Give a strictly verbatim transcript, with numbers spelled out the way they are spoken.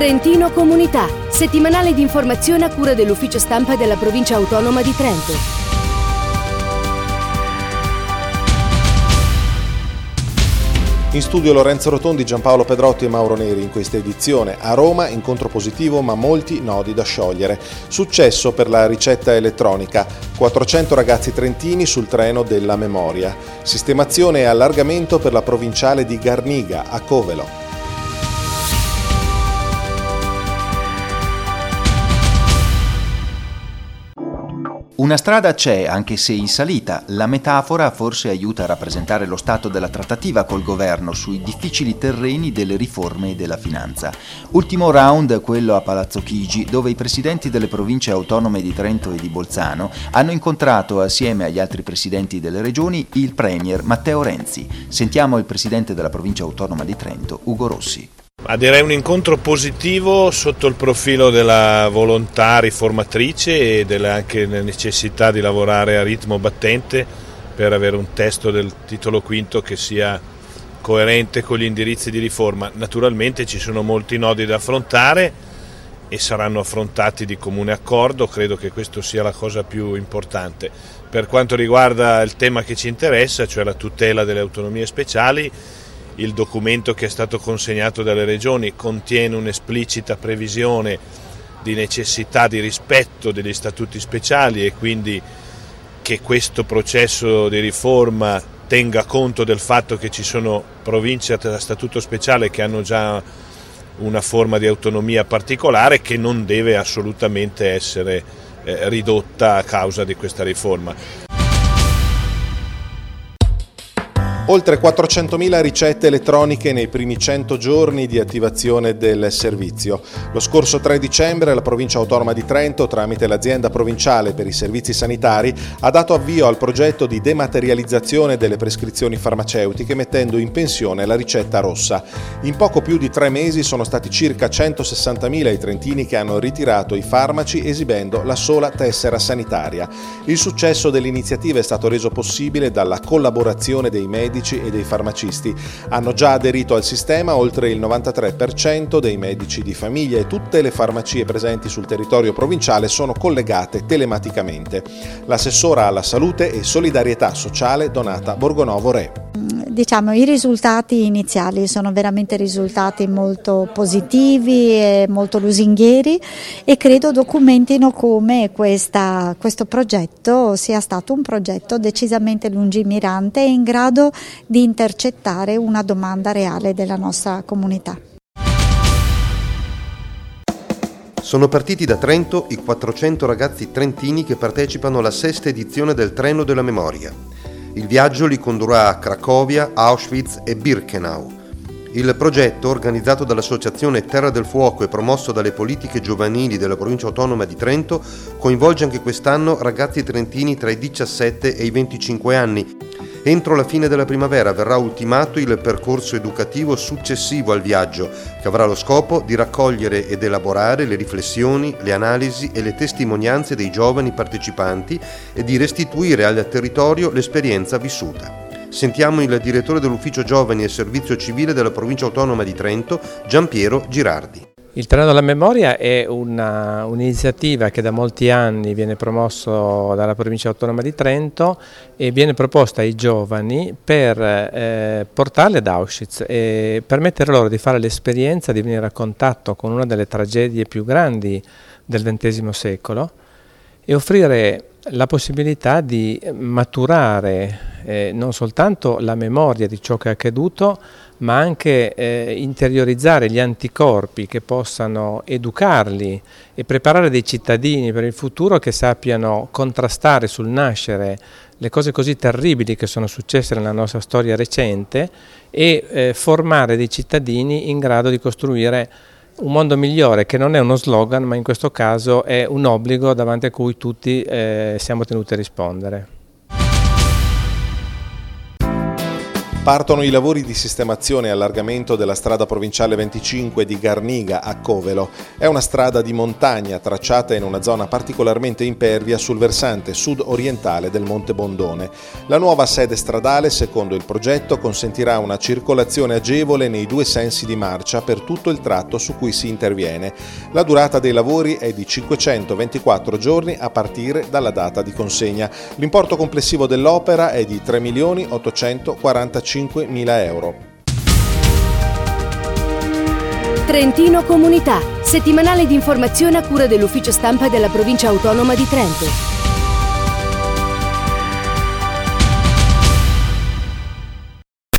Trentino Comunità, settimanale di informazione a cura dell'ufficio stampa della provincia autonoma di Trento. In studio Lorenzo Rotondi, Giampaolo Pedrotti e Mauro Neri in questa edizione. A Roma, incontro positivo ma molti nodi da sciogliere. Successo per la ricetta elettronica. quattrocento ragazzi trentini sul treno della memoria. Sistemazione e allargamento per la provinciale di Garniga, a Covelo. Una strada c'è, anche se in salita. La metafora forse aiuta a rappresentare lo stato della trattativa col governo sui difficili terreni delle riforme e della finanza. Ultimo round quello a Palazzo Chigi, dove i presidenti delle province autonome di Trento e di Bolzano hanno incontrato, assieme agli altri presidenti delle regioni, il premier Matteo Renzi. Sentiamo il presidente della provincia autonoma di Trento, Ugo Rossi. Ma direi un incontro positivo sotto il profilo della volontà riformatrice e della anche necessità di lavorare a ritmo battente per avere un testo del titolo quinto che sia coerente con gli indirizzi di riforma. Naturalmente ci sono molti nodi da affrontare e saranno affrontati di comune accordo, credo che questo sia la cosa più importante. Per quanto riguarda il tema che ci interessa, cioè la tutela delle autonomie speciali, il documento che è stato consegnato dalle regioni contiene un'esplicita previsione di necessità di rispetto degli statuti speciali e quindi che questo processo di riforma tenga conto del fatto che ci sono province a statuto speciale che hanno già una forma di autonomia particolare che non deve assolutamente essere eh, ridotta a causa di questa riforma. Oltre quattrocentomila ricette elettroniche nei primi cento giorni di attivazione del servizio. Lo scorso tre dicembre la provincia autonoma di Trento, tramite l'azienda provinciale per i servizi sanitari, ha dato avvio al progetto di dematerializzazione delle prescrizioni farmaceutiche, mettendo in pensione la ricetta rossa. In poco più di tre mesi sono stati circa centosessantamila i trentini che hanno ritirato i farmaci esibendo la sola tessera sanitaria. Il successo dell'iniziativa è stato reso possibile dalla collaborazione dei medici e dei farmacisti. Hanno già aderito al sistema oltre il novantatré per cento dei medici di famiglia e tutte le farmacie presenti sul territorio provinciale sono collegate telematicamente. L'assessora alla salute e solidarietà sociale Donata Borgonovo Re. Diciamo, i risultati iniziali sono veramente risultati molto positivi e molto lusinghieri e credo documentino come questa, questo progetto sia stato un progetto decisamente lungimirante e in grado di intercettare una domanda reale della nostra comunità. Sono partiti da Trento i quattrocento ragazzi trentini che partecipano alla sesta edizione del Treno della Memoria. Il viaggio li condurrà a Cracovia, Auschwitz e Birkenau. Il progetto, organizzato dall'Associazione Terra del Fuoco e promosso dalle politiche giovanili della provincia autonoma di Trento, coinvolge anche quest'anno ragazzi trentini tra i diciassette e i venticinque anni. Entro la fine della primavera verrà ultimato il percorso educativo successivo al viaggio, che avrà lo scopo di raccogliere ed elaborare le riflessioni, le analisi e le testimonianze dei giovani partecipanti e di restituire al territorio l'esperienza vissuta. Sentiamo il direttore dell'Ufficio Giovani e Servizio Civile della Provincia Autonoma di Trento, Giampiero Girardi. Il Treno della Memoria è una, un'iniziativa che da molti anni viene promosso dalla Provincia Autonoma di Trento e viene proposta ai giovani per eh, portarli ad Auschwitz e permettere loro di fare l'esperienza di venire a contatto con una delle tragedie più grandi del ventesimo secolo e offrire la possibilità di maturare eh, non soltanto la memoria di ciò che è accaduto, ma anche eh, interiorizzare gli anticorpi che possano educarli e preparare dei cittadini per il futuro che sappiano contrastare sul nascere le cose così terribili che sono successe nella nostra storia recente e eh, formare dei cittadini in grado di costruire un mondo migliore, che non è uno slogan, ma in questo caso è un obbligo davanti a cui tutti eh, siamo tenuti a rispondere. Partono i lavori di sistemazione e allargamento della strada provinciale venticinque di Garniga a Covelo. È una strada di montagna tracciata in una zona particolarmente impervia sul versante sud-orientale del Monte Bondone. La nuova sede stradale, secondo il progetto, consentirà una circolazione agevole nei due sensi di marcia per tutto il tratto su cui si interviene. La durata dei lavori è di cinquecentoventiquattro giorni a partire dalla data di consegna. L'importo complessivo dell'opera è di tre milioni ottocentoquarantacinquemila euro. Trentino Comunità, settimanale di informazione a cura dell'Ufficio Stampa della Provincia Autonoma di Trento.